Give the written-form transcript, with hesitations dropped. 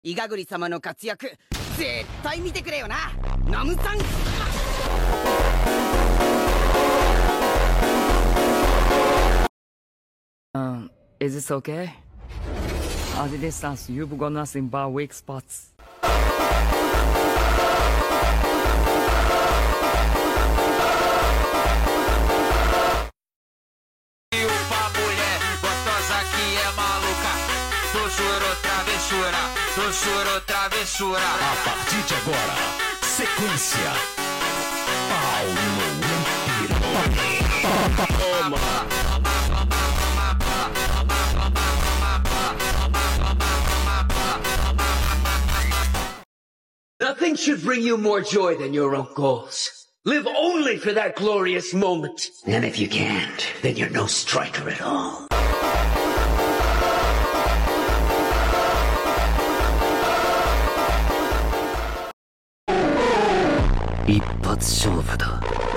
イガグリ様の活躍絶対見てくれよな、ナムさん。 Is this okay? At the distance, you've got nothing but weak spots. E uma mulher gostosa que é maluca. Doçura, travessura, doçura, travessura. A partir de agora, sequência. Paulo Nothing should bring you more joy than your own goals. Live only for that glorious moment. And if you can't, then you're no striker at all. 一発勝負だ。